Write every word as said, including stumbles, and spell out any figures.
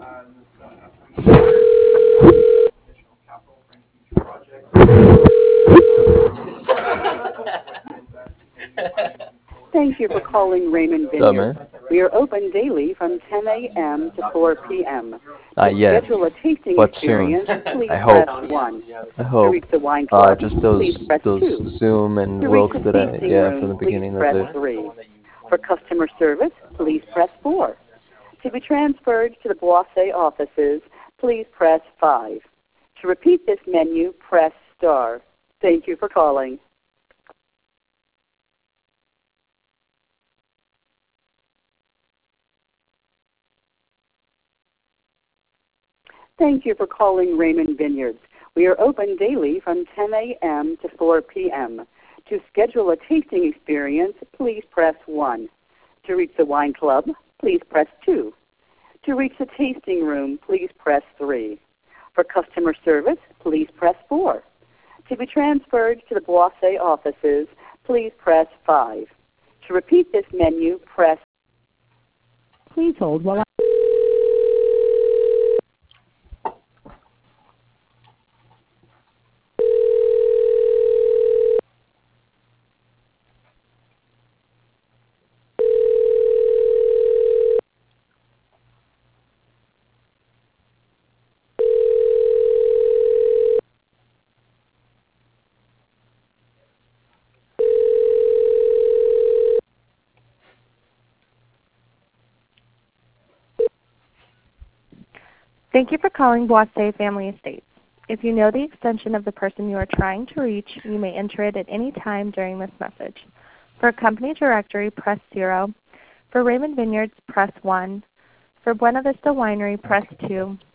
Thank you for calling Raymond What's up, Vineyard. man? We are open daily from ten a m to four p m Not To yet, schedule a tasting but soon. experience, please I press hope. one. I To hope. reach the wine Uh, club, just those please press those two. Zoom and To reach Wilkes the that I tasting yeah from room, the please beginning. That's press it. three. For customer service, please press four. To be transferred to the Boise offices, please press five. To repeat this menu, press star. Thank you for calling. Thank you for calling Raymond Vineyards. We are open daily from ten a m to four p m To schedule a tasting experience, please press one. To reach the wine club, please press two. To reach the tasting room, please press three. For customer service, please press four. To be transferred to the Boise offices, please press five. To repeat this menu, press. Please hold while I. Thank you for calling Boise Family Estates. If you know the extension of the person you are trying to reach, you may enter it at any time during this message. For a company directory, press zero. For Raymond Vineyards, press one. For Buena Vista Winery, press two.